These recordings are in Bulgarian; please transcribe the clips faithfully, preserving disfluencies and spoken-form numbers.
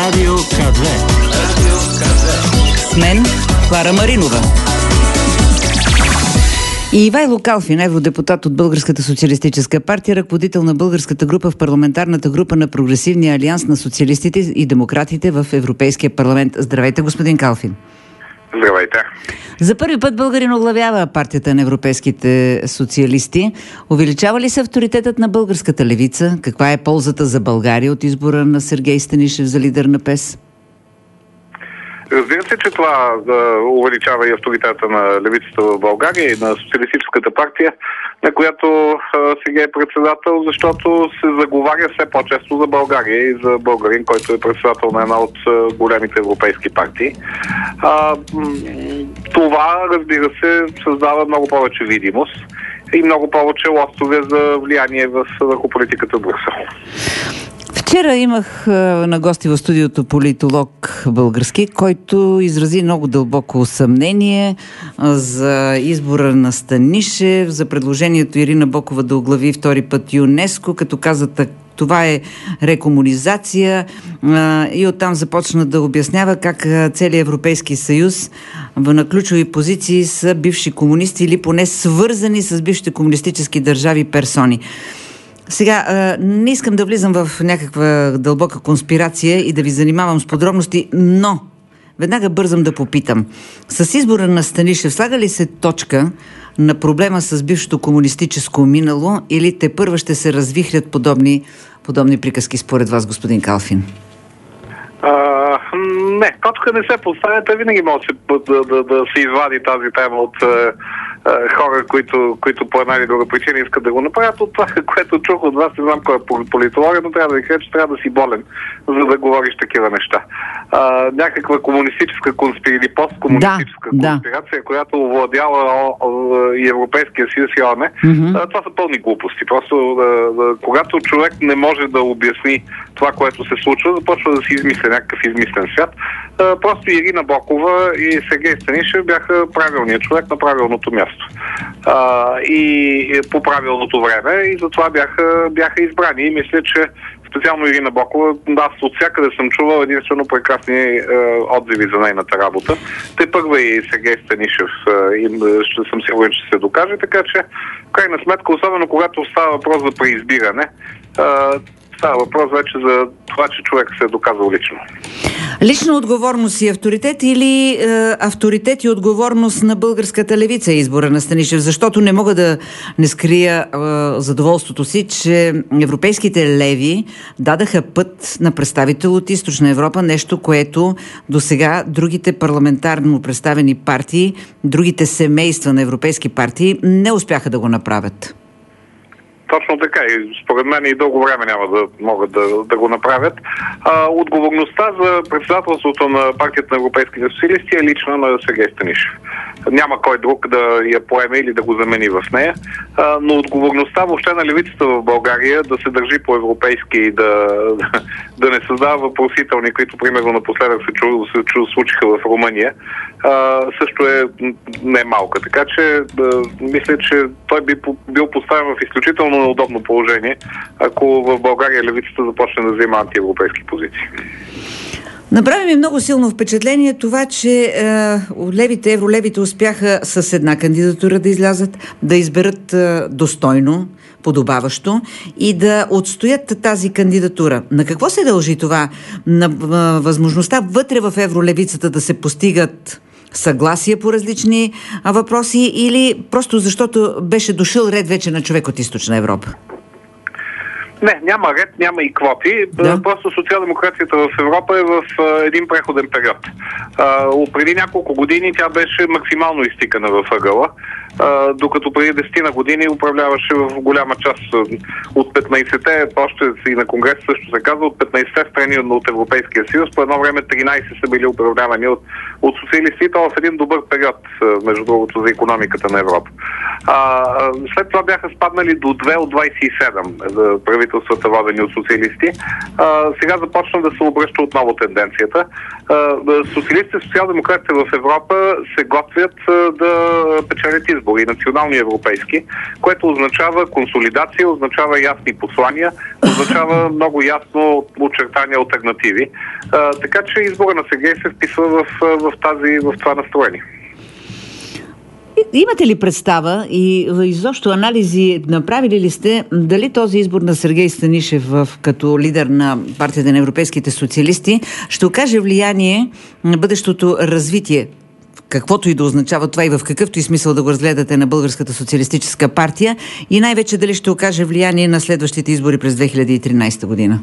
Радио КА две. Радио КА две. С мен Клара Маринова. И Ивайло Калфин, евродепутат от Българската социалистическа партия, ръководител на българската група в парламентарната група на Прогресивния алианс на социалистите и демократите в Европейския парламент. Здравейте, господин Калфин. Здравейте. За първи път българин оглавява партията на европейските социалисти. Увеличава ли се авторитетът на българската левица? Каква е ползата за България от избора на Сергей Станишев за лидер на ПЕС? Разбира се, че това да увеличава и авторитета на левицата в България и на социалистическата партия, на която а, сега е председател, защото се заговаря все по-често за България и за българин, който е председател на една от а, големите европейски партии. А, това, разбира се, създава много повече видимост и много повече лостове за влияние в, върху политиката в Брюксел. Вчера имах на гости в студиото политолог български, който изрази много дълбоко съмнение за избора на Станишев, за предложението Ирина Бокова да оглави втори път ЮНЕСКО, като каза, това е рекомунизация, и оттам започна да обяснява как целият Европейски съюз на ключови позиции са бивши комунисти или поне свързани с бившите комунистически държави персони. Сега, не искам да влизам в някаква дълбока конспирация и да ви занимавам с подробности, но веднага бързам да попитам. С избора на Станишев слага ли се точка на проблема с бившето комунистическо минало или тепърва ще се развихрят подобни, подобни приказки според вас, господин Калфин? А, не, точка не се поставя, винаги може да, да, да се извади тази тема от хора, които, които по една или друга причина искат да го направят. От това, което чух от вас, не знам кой е политология, но трябва да ви кажа, че трябва да си болен, за да говориш такива неща. А, някаква комунистическа конспирация или посткомунистическа да, конспирация, да. която овладяла и Европейския съюз и ООН, mm-hmm. това са пълни глупости. Просто да, да, когато човек не може да обясни това, което се случва, започва да си измисля някакъв измислен свят. А, просто Ирина Бокова и Сергей Станишев бяха правилният човек на правилното място. А, и по правилното време и затова бяха, бяха избрани. И мисля, че специално Ирина Бокова, аз от всякъде съм чувал единствено прекрасни е, отзиви за нейната работа. Те първа и Сергей Станишев е, им, ще съм сигурен, че се докаже, така че в крайна сметка, особено когато става въпрос за преизбиране, е, става въпрос вече за това, че човек се е доказал лично. Лична отговорност и авторитет или е, авторитет и отговорност на българската левица избора на Станишев? Защото не мога да не скрия е, задоволството си, че европейските леви дадаха път на представител от Източна Европа, нещо, което досега другите парламентарно представени партии, другите семейства на европейски партии не успяха да го направят. Точно така и според мен и дълго време няма да могат да, да го направят. А, отговорността за председателството на партията на европейските социалисти е лична на Сергей Станишев. Няма кой друг да я поеме или да го замени в нея, а, но отговорността въобще на левицата в България да се държи по-европейски и да, да, да не създава въпросителни, които примерно напоследък се, чу, се чу, случиха в Румъния, а, също е не малка. Така че да, мисля, че той би бил поставен в изключително неудобно положение, ако в България левицата започне да взема антиевропейски позиции. Направи ми много силно впечатление това, че е, левите, евролевите успяха с една кандидатура да излязат, да изберат е, достойно, подобаващо и да отстоят тази кандидатура. На какво се дължи това? На е, възможността вътре в евролевицата да се постигат съгласие по различни а, въпроси или просто защото беше дошъл ред вече на човек от Източна Европа? Не, няма ред, няма и квоти. Да. Просто социал-демокрацията в Европа е в а, един преходен период. А, преди няколко години тя беше максимално изтикана в ъгъла, а, докато преди десет на години управляваше в голяма част от петнайсетте, още и на Конгрес също се казва, от петнайсетте страни от Европейския съюз. По едно време тринайсет са били управлявани от, от социалистите в един добър период, между другото, за икономиката на Европа. А, след това бяха спаднали до две от двайсет и седем правителствата, водени от социалисти. А, сега започна да се обръща отново тенденцията. А, социалистите и социал-демократите в Европа се готвят а, да печелят избори, национални и европейски, което означава консолидация, означава ясни послания, означава много ясно очертани алтернативи. А, така че избора на Сергей се вписва в, в, тази, в това настроение. Имате ли представа и изобщо анализи направили ли сте дали този избор на Сергей Станишев в, като лидер на партията на европейските социалисти ще окаже влияние на бъдещото развитие, каквото и да означава това и в какъвто и смисъл да го разгледате, на Българската социалистическа партия, и най-вече дали ще окаже влияние на следващите избори през две хиляди и тринадесета година?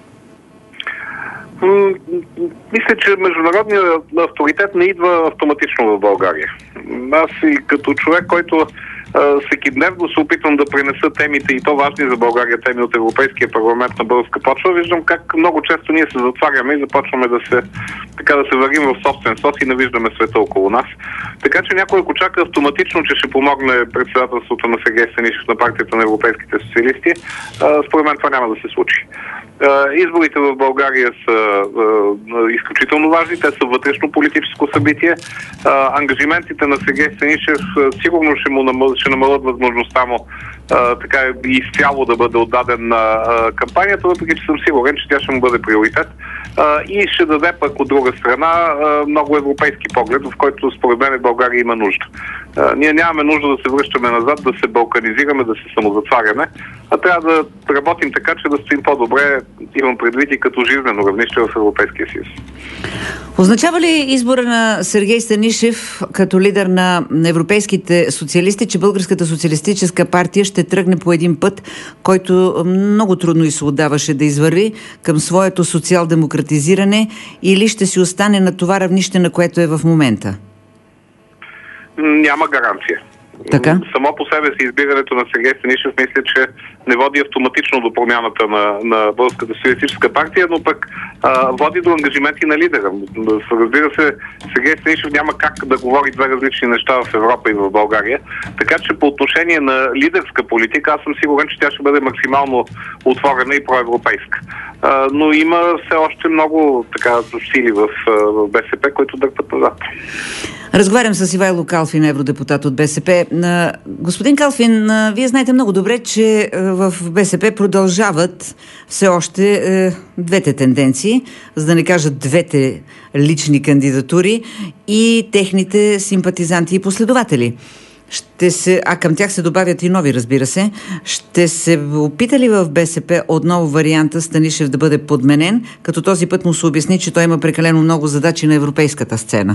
Мисля, че международният авторитет не идва автоматично в България. Аз и като човек, който всеки дневно се опитвам да пренеса темите, и то важни за България теми, от Европейския парламент на българска почва, виждам как много често ние се затваряме и започваме да се, така да се вървим в собствен сос и не виждаме света около нас. Така че някой, ако чака автоматично, че ще помогне председателството на Сергей Станишев на партията на европейските социалисти, според мен това няма да се случи. Изборите в България са изключително важни, те са вътрешно политическо събитие. Ангажиментите на Сергей Станишев сигурно ще му намалят, ще намалят възможността му така изцяло да бъде отдаден на кампанията, въпреки че съм сигурен, че тя ще му бъде приоритет. И ще даде пък от друга страна много европейски поглед, в който според мен България има нужда. Ние нямаме нужда да се връщаме назад, да се балканизираме, да се самозатваряме, а трябва да работим така, че да стоим по-добре, имам предвид и като жизнено равнище в Европейския съюз. Означава ли избора на Сергей Станишев като лидер на европейските социалисти, че Българската социалистическа партия ще тръгне по един път, който много трудно и се отдаваше да извърви към своето социал-демократизиране, или ще си остане на това равнище, на което е в момента? Няма гаранция. Така? Само по себе си избирането на Сергей Станишев мисля, че не води автоматично до промяната на, на Българската социалистическа партия, но пък а, води до ангажименти на лидера. Разбира се, Сергей Станишев няма как да говори две различни неща в Европа и в България. Така че по отношение на лидерска политика, аз съм сигурен, че тя ще бъде максимално отворена и проевропейска. А, но има все още много така сили в, в БСП, които дърпат назад. Разговарям с Ивайло Калфин, евродепутат от БСП. Господин Калфин, вие знаете много добре, че в БСП продължават все още двете тенденции, за да не кажа двете лични кандидатури, и техните симпатизанти и последователи. Ще се, а към тях се добавят и нови, разбира се. Ще се опита ли в БСП отново варианта Станишев да бъде подменен, като този път му се обясни, че той има прекалено много задачи на европейската сцена?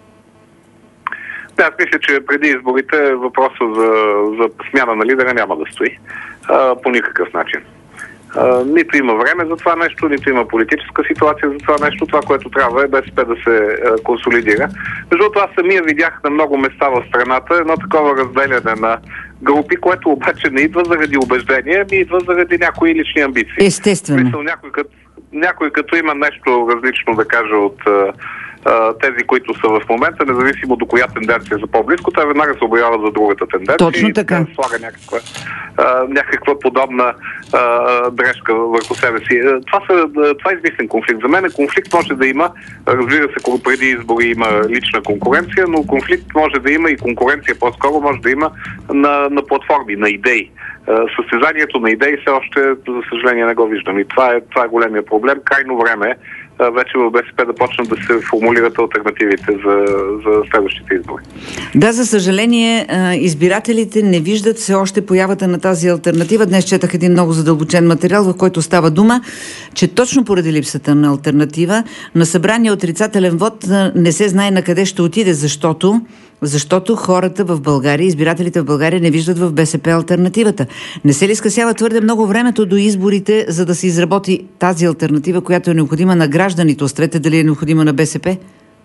Да, аз мисля, че преди изборите въпроса за, за смяна на лидера няма да стои а, по никакъв начин. А, нито има време за това нещо, нито има политическа ситуация за това нещо. Това, което трябва, е БСП да се а, консолидира. Между това, аз самия видях на много места в страната едно такова разделяне на групи, което обаче не идва заради убеждение, ми идва заради някои лични амбиции. Естествено. Мисъл, някой, като, някой като има нещо различно да каже от тези, които са в момента, независимо до коя тенденция са по-близко, те веднага се обявяват за другата тенденция. Точно така. И слага някаква, а, някаква подобна а, дрежка върху себе си. Това, са, това е измислен конфликт. За мен конфликт може да има, разбира се, когато преди избори има лична конкуренция, но конфликт може да има и конкуренция по-скоро може да има на, на платформи, на идеи. Състезанието на идеи все още, за съжаление, не го виждам. И това е, това е големия проблем. Крайно време е вече в БСП да почнат да се формулират алтернативите за, за следващите избори. Да, за съжаление, избирателите не виждат все още появата на тази алтернатива. Днес четах един много задълбочен материал, в който става дума, че точно поради липсата на алтернатива, на събрания отрицателен вод не се знае на къде ще отиде, защото Защото хората в България, избирателите в България не виждат в БСП алтернативата. Не се ли скъсява твърде много времето до изборите, за да се изработи тази алтернатива, която е необходима на гражданите? Острете дали е необходима на БСП?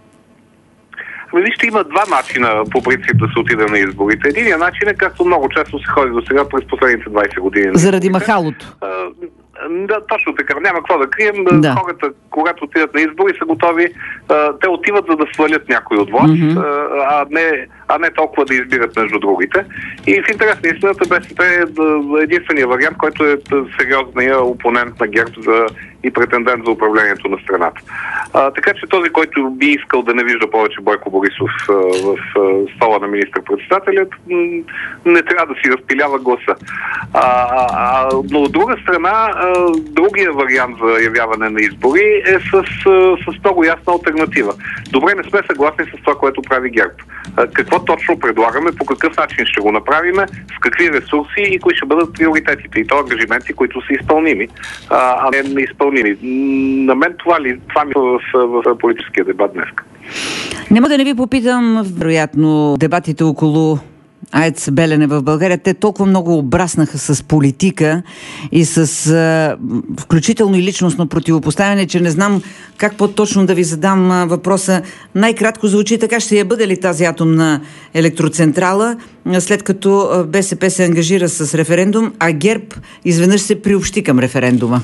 Ами вижте, има два начина по принцип да се отиде на изборите. Единият начин е, както много често се ходи до сега през последните двайсет години. Заради махалото. Да, точно така. Няма какво да крием. Да. Хората, когато отидат на избори, са готови. А, те отиват, за да свалят някой от власт, mm-hmm. а, не, а не толкова да избират между другите. И в интерес на истината БСП е единствения вариант, който е сериозният опонент на ГЕРБ за и претендент за управлението на страната. А, така че този, който би искал да не вижда повече Бойко Борисов а, в а, стола на министър-председателят, м- не трябва да си разпилява гласа. А, а, но от друга страна, а, другия вариант за явяване на избори е с, с много ясна алтернатива. Добре, не сме съгласни с това, което прави ГЕРБ. А, какво точно предлагаме, по какъв начин ще го направим, с какви ресурси и кои ще бъдат приоритетите. И то ангажименти, които са изпълними, а не неизпълними. На мен това ли това ми в, в, в политическия дебат днес. Няма да не ви попитам, вероятно, дебатите около АЕЦ Белене в България, те толкова много обраснаха с политика и с а, включително и личностно противопоставяне, че не знам как по-точно да ви задам а, въпроса. Най-кратко звучи така: ще я бъде ли тази атомна електроцентрала, след като а, БСП се ангажира с референдум, а ГЕРБ изведнъж се приобщи към референдума?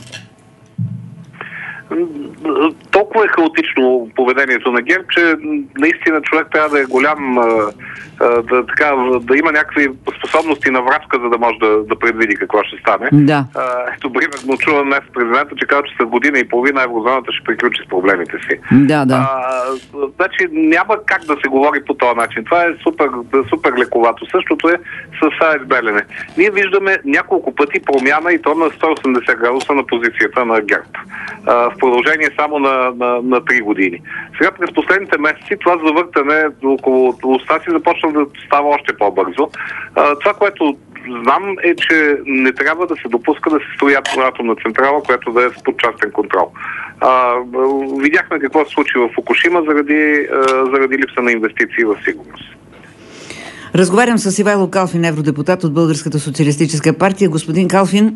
Толкова е хаотично поведението на ГЕРБ, че наистина човек трябва да е голям, да, така, да има някакви способности на врачка, за да може да, да предвиди какво ще стане. Да. Ето, примерно, чувам днес президента, че казва, че след година и половина еврозоната ще приключи с проблемите си. Да, да. А, значи няма как да се говори по този начин. Това е супер, супер лековато. Същото е с АЕЦ Белене. Ние виждаме няколко пъти промяна и то на сто и осемдесет градуса на позицията на ГЕРБ. А, в продължение само на, на, на три години. Сега през последните месеци това завъртане около уста си започна да става още по-бързо. А, това, което знам, е, че не трябва да се допуска да се строи атомна централа, която да е с подчастен контрол. А, видяхме какво се случи в Фукушима заради, а, заради липса на инвестиции в сигурност. Разговарям с Ивайло Калфин, евродепутат от Българската социалистическа партия. Господин Калфин,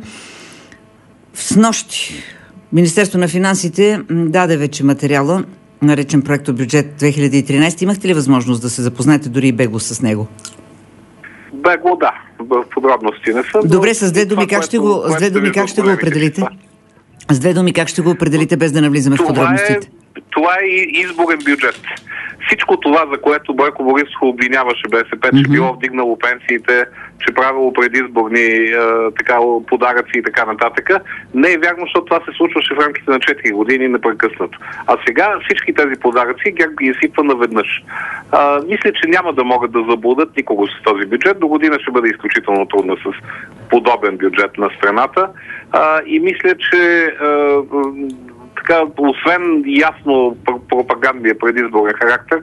в снощи Министерство на финансите даде вече материала, наречен проектобюджет две хиляди и тринадесета. Имахте ли възможност да се запознаете дори и бегло с него? Бегло, да. В подробности не съм. Добре, с две думи как ще го, с две думи как ще го определите? С две думи как ще го определите, без да навлизаме в подробностите? Това е изборен бюджет. Всичко това, за което Бойко Борисов обвиняваше БСП, че mm-hmm. било вдигнало пенсиите, че правило предизборни е, така, подаръци и така нататък, не е вярно, защото това се случваше в рамките на четири години непрекъснато. А сега всички тези подаръци ГЕРБ ги изсипва наведнъж. А, мисля, че няма да могат да заблудат никого с този бюджет. До година ще бъде изключително трудно с подобен бюджет на страната. А, и мисля, че а, така, освен ясно пропагандния предизборен характер,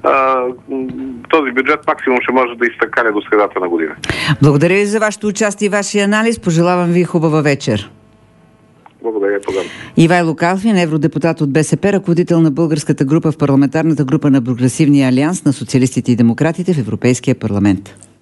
този бюджет максимум ще може да изтъркаля до средата на година. Благодаря ви за вашето участие и вашия анализ. Пожелавам ви хубава вечер. Благодаря, подам. Ивайло Калфин, евродепутат от БСП, ръководител на българската група в парламентарната група на Прогресивния алианс на социалистите и демократите в Европейския парламент.